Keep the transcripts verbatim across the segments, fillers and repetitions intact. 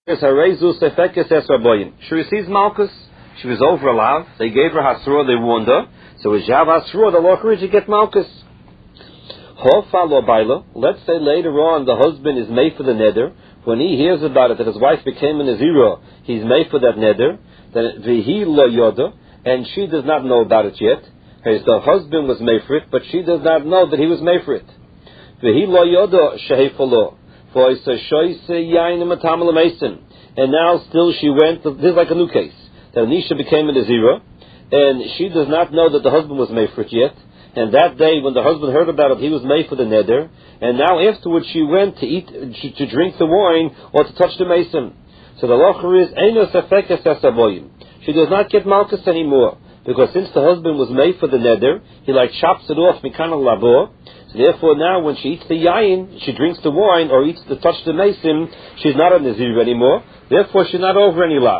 She receives Malchus. She was over alav. They gave her hasra. They warned her. So with Jav hasra, the law you get Malchus. Let's say later on the husband is made for the neder. When he hears about it that his wife became a nazira, he's made for that neder. Then v'hi lo yoda, and she does not know about it yet. The husband was made for it, but she does not know that he was made for it. V'hi lo yoda shehefalo. And now still she went, this is like a new case, that Anisha became a Nazira, and she does not know that the husband was made for it yet, and that day when the husband heard about it, he was made for the neder, and now afterwards she went to eat, to drink the wine, or to touch the mason. So the locher is, she does not get Malchus anymore, because since the husband was made for the neder, he like chops it off, mikana labor. So therefore now when she eats the yayin, she drinks the wine, or eats the touch the mason, she's not a nazir anymore, therefore she's not over any lav.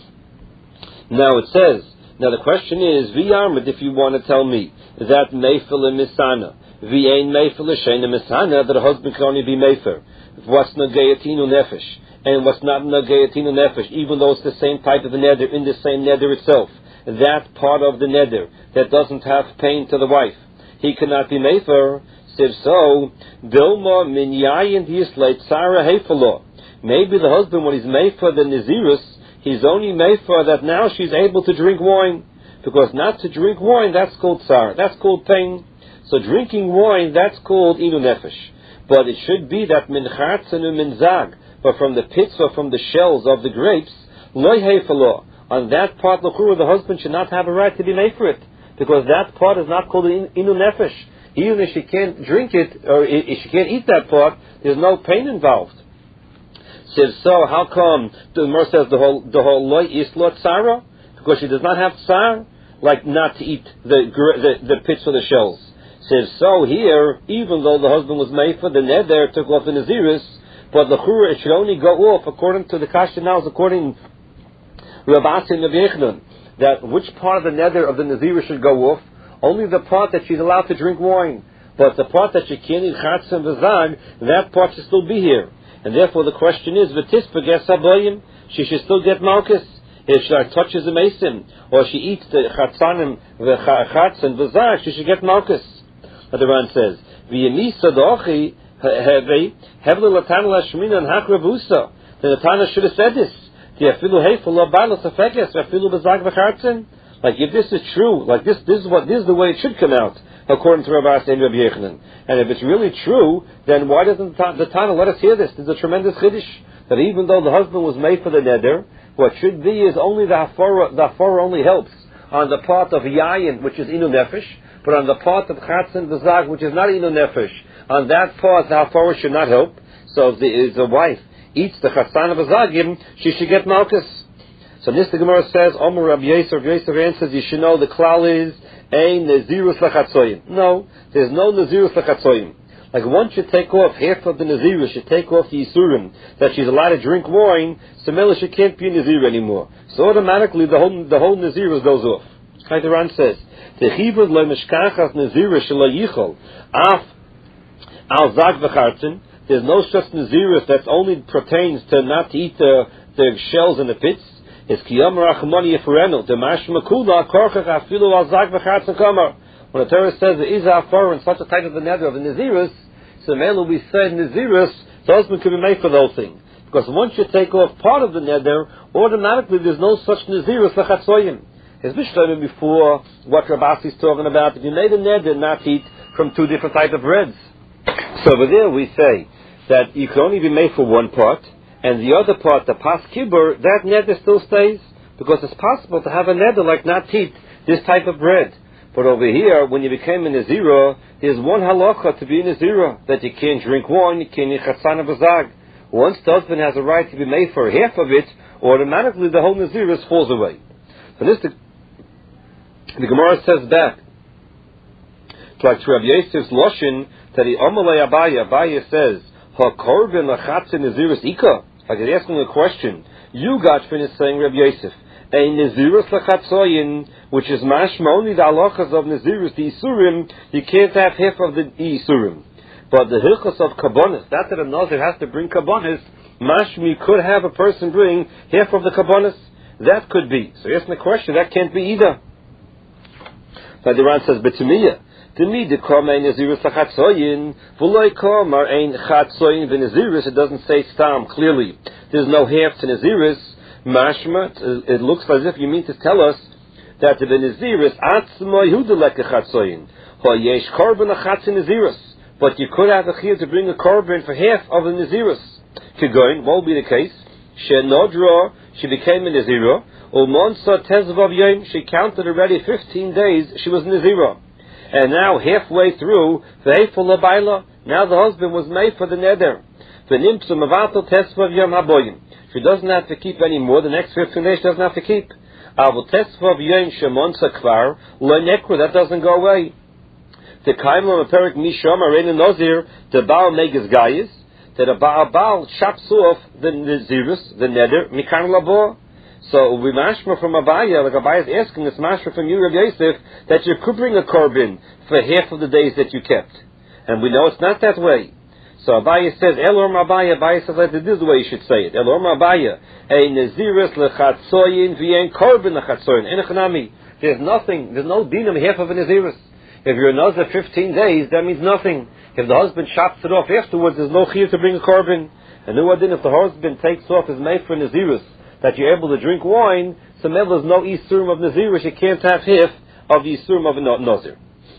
Now it says, now the question is, v'yarmid, if you want to tell me, that meifel misana, v'ain meifel sheina misana, that a husband can only be mefer, what's nagayatinu nefesh, and what's not nagayatinu nefesh, even though it's the same type of a neder, in the same neder itself, that part of the neder, that doesn't have pain to the wife, he cannot be mefer. If so, Dilma min yayin dislate Sarah hefalo. Maybe the husband, when he's mefer the nazirus, he's only mefer that now she's able to drink wine, because not to drink wine, that's called tsar, that's called pain. So drinking wine, that's called inu nefesh. But it should be that min chatzen u min zag, but from the pits or from the shells of the grapes, loy hefalo. On that part, the husband should not have a right to be made for it, because that part is not called inu nefesh. Even if she can't drink it, or if she can't eat that part, there's no pain involved. Says, so how come the Gemara says the whole the whole loy isla tsara? Because she does not have tsar, like not to eat the the, the pits or the shells. Says, so here, even though the husband was made for the neder, took off the naziris, but the chura, it should only go off according to the kasha now, according to Rabbi Yochanan, that which part of the neder of the naziris should go off. Only the part that she's allowed to drink wine. But the part that she can't eat chatz and v'zag, that part should still be here. And therefore the question is, v'tispa ges habayim, she should still get malchus. If she touches a mason, or she eats the chatzanim, v'chatz and v'zag, she should get malchus. But the Ran says, v'yemisa dochi, hevle latana lashmina and hakravusa. The Tana should have said this. T'yafilu heifel lo balas afekes, v'afilu v'zag v'chatzin. Like if this is true, like this, this is what this is the way it should come out, according to Rabbi and Rabbi Yochanan. And if it's really true, then why doesn't the Tana let us hear this? There's a tremendous chiddush that even though the husband was made for the neder, what should be is only the hafara. The hafara only helps on the part of yayin, which is inu nefesh, but on the part of chatz and v'zag, which is not inu nefesh, on that part the hafara should not help. So if the, if the wife eats the chatzan and v'zagim, she should get malchus. So this the Gemara says, Omer Rabbi Yosef, Rabbi Yosef answers, you should know the klal is, ein nazirus lechatzoyim. No, there's no nazirus lechatzoyim. Like once you take off half of the nazirus, you take off the isurim, that she's allowed to drink wine, so mela she can't be a nazir anymore. So automatically the whole, the whole nazirus goes off. Like the Ran says, Techivud lo mishkachas nazirus shelo yichol, af al zag v'chartzin, there's no such nazirus that only pertains to not to eat the, the shells and the pits. It's kiyam rachmani yefurenu. The mashma kula korchach afilu al zag v'chatz kamar. When the Torah says there is a far in such a type of the neder of the nazirus, so mele we said nazirus, the husband can be made for the whole thing. Because once you take off part of the neder, automatically there's no such nazirus lechatzoyim. As we showed before, what Rabasi is talking about, if you made a neder not eat from two different types of breads. So over there we say that you can only be made for one part. And the other part, the pas kibur, that neder still stays, because it's possible to have a neder like not eat this type of bread. But over here, when you became a nazira, there's one halacha to be a nazira, that you can't drink wine, you can't eat chatzana v'zag. Once the husband has a right to be made for half of it, automatically the whole naziris falls away. So this, the, the Gemara says back, it's like to Rabbi Yosef's loshin, that the Amalei Abaya, Abaya says, HaKorban l'chatzin naziris ika. Like he's asking a question. You got finished saying Rabbi Yosef, a nazirus l'chatzoyin, which is mashma only the halachas of nazirus, the isurim, you can't have half of the isurim. But the hilchos of kabbonis, that that a nazir has to bring kabbonis, Mashmi could have a person bring half of the kabbanis. That could be. So asking the question, that can't be either. So the Ran says, Betumiyah. It doesn't say stam clearly. There's no half to Naziris. Mashma, it looks as if you mean to tell us that the Naziris atzmoi hudelek chatzoyin. Hoyesh korban achatz Naziris. But you could have a chiyuv to bring a korban for half of the Naziris. Kigoin, what will be the case? She nodra, she became a Nazira. Umonsa tezvav yom, she counted already fifteen days she was Nazira. And now halfway through, v'heiful labayla, now the husband was made for the neder. V'nimtzu mavatal tezvav yom haboyim. She doesn't have to keep any more. The next fifteen days she doesn't have to keep. Avul tezvav yom shemonsa kvar, lo nekru, that doesn't go away. The kaimlo aperik misham arein nazir, the baal megas gayis, that a baal baal chops off the nazirus, the neder, mikan labo. So we mashma from Abaya, like Abaya is asking this mashma from you, Rabbi Yosef, that you could bring a korban for half of the days that you kept. And we know it's not that way. So Abaya says, Elor Abaya, Abaya says, this is the way you should say it. Elor Abaya, a naziris lechatzoyin v'yen korban lechatzoyin. Enechanami. There's nothing, there's no dinam half of a naziris. If you're a nazir fifteen days, that means nothing. If the husband chops it off afterwards, there's no chiyuv to bring a korban. And no adin, if the husband takes off his made for naziris, that you're able to drink wine, so there's no isurim of nazirish, you can't have half of the isurim of a nazir.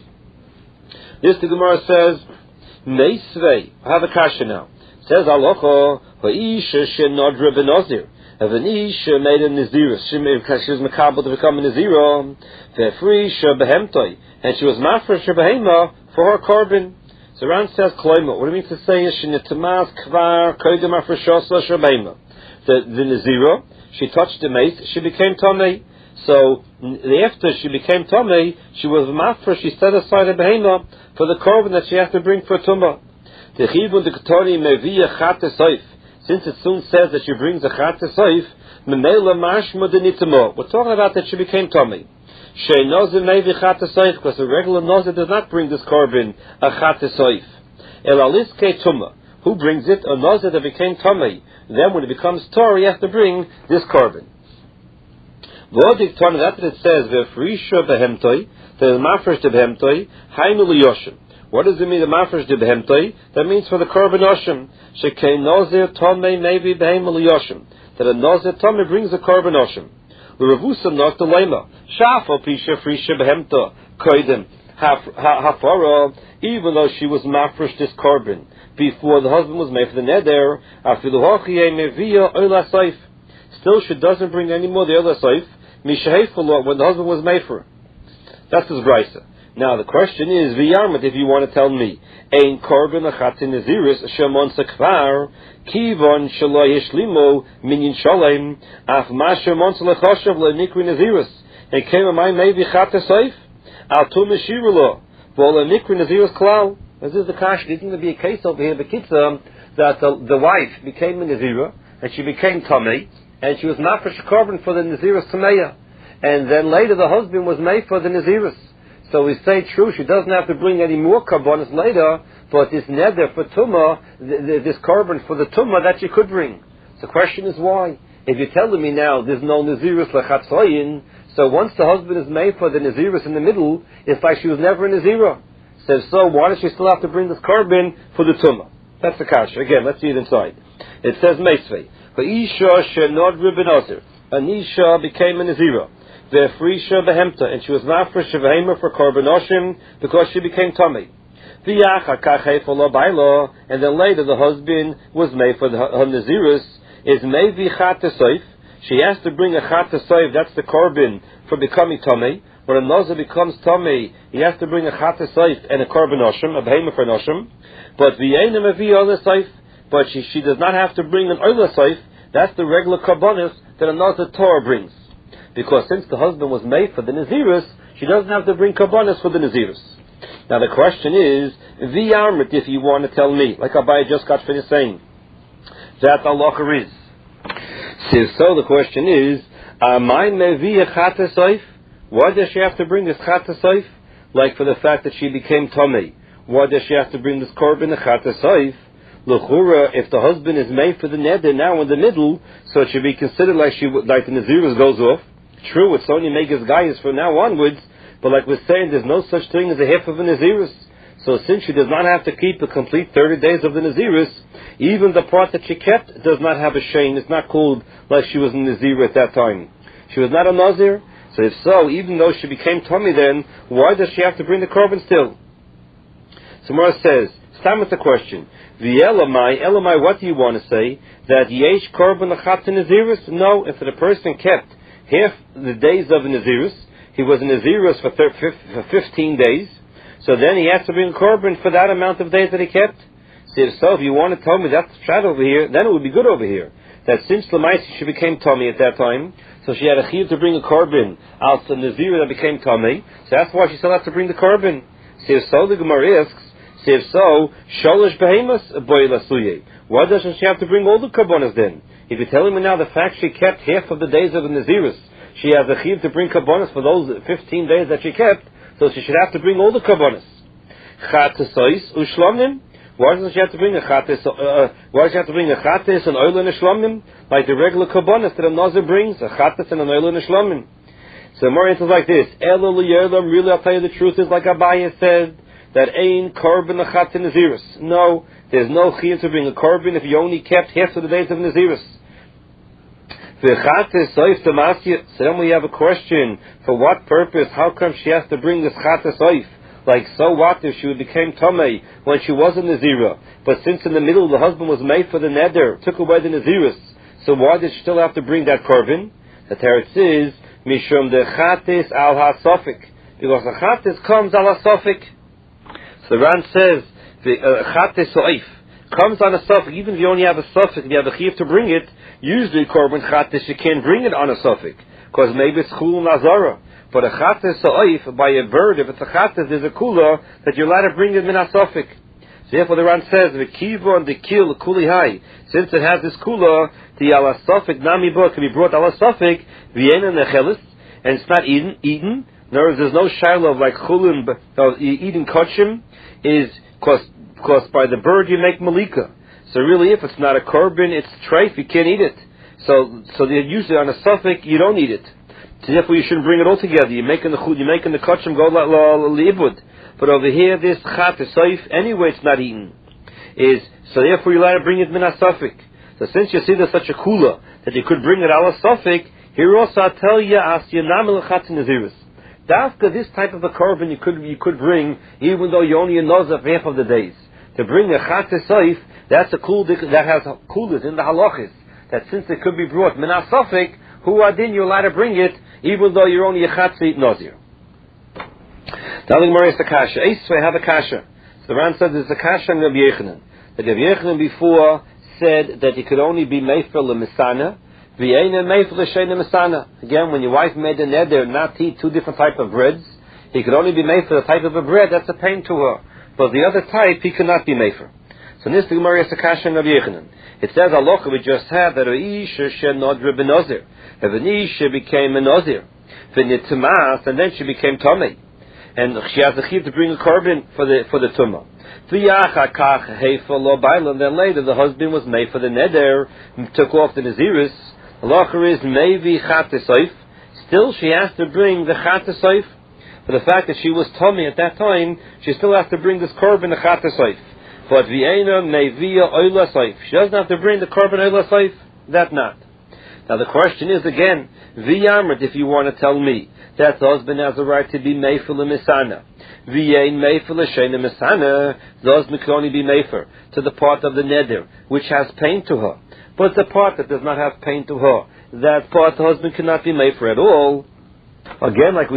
This the Gemara says, Meisvei, I have a kasha now. It says, Alocho, ha'isha shenodra benazir. If an isha made a naziris, she was makabel to become a nazira, ve'frisha behemtoi, and she was mafresha behema for her korban. So Ran says, Kloima, what it means to say is, shenetamas kvar koidem afreshosa shabema. The, the Nazira, she touched the mace, she became Tomei. So, after she became Tomei, she was Mafra, she set aside a behema for the korban that she has to bring for Tumah. The Chivun the Ketoni Meviya Chat Soif. Since it soon says that she brings a Chat Soif, Memela Mashma de Nitamo. We're talking about that she became Tomei. She Nozir Mevi Chat Soif, because the regular Nozir does not bring this korban, a Chat Soif. El Aliske Tumah. Who brings it? A Nazir that became Tomei. Then when it becomes Torah, he has to bring this korban. V'odik Torah, that's what it says, V'frisha behemtoi, the mafresh de behemtoi, hainu liyoshim. What does it mean, the mafresh de behemtoi? That means for the korban oshim. Shekei Nazir Tomei maybe behem liyoshim. That a Nazir Tomei brings the korban oshim. L'ravusam not the lema. Shafo pisha frisha behemto, koidem, hafara, even though she was mafresh this korban before the husband was made for the neder, still she doesn't bring any more the other saif, when the husband was made for her. That's his brisa. Now the question is, v'yarmat, if you want to tell me, ein korban achatin naziris shemon sekvar kivon shelo yishlimo minyan shalem af ma shemon selechoshav lenikri naziris and came a my maybe chat saif al tu meshirlo vol lenikri naziris klal. This is the kash. There's going to be a case over here, the kitzah, that the, the wife became a nazira and she became tamei, and she was mafresh korban for the naziris tameya, and then later the husband was made for the naziris. So we say true, she doesn't have to bring any more korbanos later, but this neder for tumah, this korban for the tumah that she could bring. So the question is why? If you're telling me now there's no naziris lechatzoyin, so once the husband is made for the naziris in the middle, it's like she was never a nazira. Says, so why does she still have to bring this korban for the tumah? That's the kasha. Again, let's see it inside. It says meisvei. V'isha shenodra benazir. Anisha became a nazira. Ve'frisha behemta, and she was mafresh behema for korban oshim because she became tamei. V'yachar kachei lo bailo, and then later the husband was made for the, her naziris. Is mevi chat soif. She has to bring a chat soif. That's the korban for becoming tamei. When a nazir becomes tamei, he has to bring a chat soif and a korban oshim, a behema for an oshim. But v'yenim avi ola soif. But she she does not have to bring an ola soif. That's the regular korbanos that a nazir Torah brings. Because since the husband was made for the naziris, she doesn't have to bring korbanos for the naziris. Now the question is, v'yarmit, if you want to tell me, like Abai just got finished saying, that halacha is. So, so the question is, amay mevi chat soif? Why does she have to bring this chat soif? Like for the fact that she became tamei. Why does she have to bring this korban chat soif? L'chura, if the husband is made for the neder now in the middle, so it should be considered like she would, like the Nazirus goes off. True, it's only make his guys from now onwards, but like we're saying, there's no such thing as a half of a Nazirus. So since she does not have to keep the complete thirty days of the Nazirus, even the part that she kept does not have a shame. It's not called like she was a Nazir at that time. She was not a Nazir. So if so, even though she became tummy then, why does she have to bring the korban still? So Mara says, Stam with the question. The Elamai, Elamai, what do you want to say? That yesh korban achat Nazirus? No, if the person kept half the days of the Nazirus, he was a Nazirus for, thir- for fifteen days, so then he has to bring a korban for that amount of days that he kept. So if so, if you want to tell me that's shad over here, then it would be good over here. That since Lamaisi she became tummy at that time, so she had a chiv to bring a korban out to Nazir that became tummy, so that's why she still has to bring the korban. So if so, the Gemara asks, so if so, sholosh behemoths boy lasuye. Why doesn't she have to bring all the korbanos then? If you're telling me now the fact she kept half of the days of the Nazirus, she has a chiv to bring korbanos for those fifteen days that she kept, so she should have to bring all the korbanos. Chatesois ushlamnim. Why doesn't she have to bring a chates? Uh, why does she have to bring a chates and oil and a shlamim like the regular korbanos that a nazir brings? A chates and an oil and a shlamim. So more answers like this. Elo liyelam. Really, I'll tell you the truth is like Abaye said that ain korban a chat nazirus. No, there's no chiyuv to bring a korban if you only kept half of the days of nazirus. So then we have a question: for what purpose? How come she has to bring this chates oif? Like, so what if she became Tomei when she was a Nazira? But since in the middle the husband was made for the neder, took away the Nazirus, so why did she still have to bring that korban? The teretz is, Mishum de Chatis al ha-sofik. Because the Chatis comes al ha-sofik. So the Ran says, the Chatis so'if comes on a sofik. Even if you only have a sofik, if you have a chiv to bring it, usually korban Chatis, you can't bring it on a sofik. Because maybe it's chul nazara. But a chates sa'if, by a bird, if it's a chates, there's a kula that you're allowed to bring it min ha-sofik. So therefore the Ran says, the kiva and the kil, kuli hai, since it has this kula, the ala sofik, nami bo, can be brought ala sofik, v'yena nechelis, and it's not eaten, eaten. In other words, there's no shiloh of like chulin, of eating kachim, is, because by the bird you make malika. So really, if it's not a korban, it's treif, you can't eat it. So, so they're usually on a sofik, you don't eat it. So therefore you shouldn't bring it all together. You're making the chud, you're making the kachim go la la liibud. But over here, this chat is saif, anyway it's not eaten. Is, so therefore you're allowed to bring it min ha-sofik. So since you see there's such a kula, that you could bring it ala sofik, here also I tell you, as yanam l'chat nazirus. Dafka, this type of a korban you could, you could bring, even though you only know of half of the days. To bring a chat saif, that's a kul, that has kulas in the halachis. That since it could be brought min ha-sofik, who adin you're allowed to bring it, even though you're only a chatzit nazir. Now the Gemara is the kasha. Eisvei have a kasha. So the Ran said there's a kasha in Rabbi Yechanan. The Rabbi Yechanan before said that it could only be meifel l'misana, v'yeina meifel l'sheina misana. Again, when your wife made a neder not to eat two different type of breads, he could only be meifel the type of a bread that's a pain to her. But the other type he could not be meifel. So this the Gemara is the kasha in Rabbi Yechanan. It says halacha we just had that a isha shenodra benozir. If an isha became a nazir, v'nitmas, and then she became tummy, and she has a chiv to bring a korban for the for the tumah. V'yachakach heifa lo bailam. Then later the husband was made for the neder, took off the naziris. Halacha is maybe chatesoif. Still, she has to bring the chatesoif. For the fact that she was tummy at that time, she still has to bring this korban the chatesoif. But v'yeina mevia oila soif. She doesn't have to bring the korban oila soif. That not. Now the question is again, v'yamrit, if you want to tell me that the husband has a right to be meifel misana, v'yein meifel l'sheina misana, the husband can only be meifel to the part of the neder which has pain to her, but the part that does not have pain to her, that part the husband cannot be meifel at all. Again, like we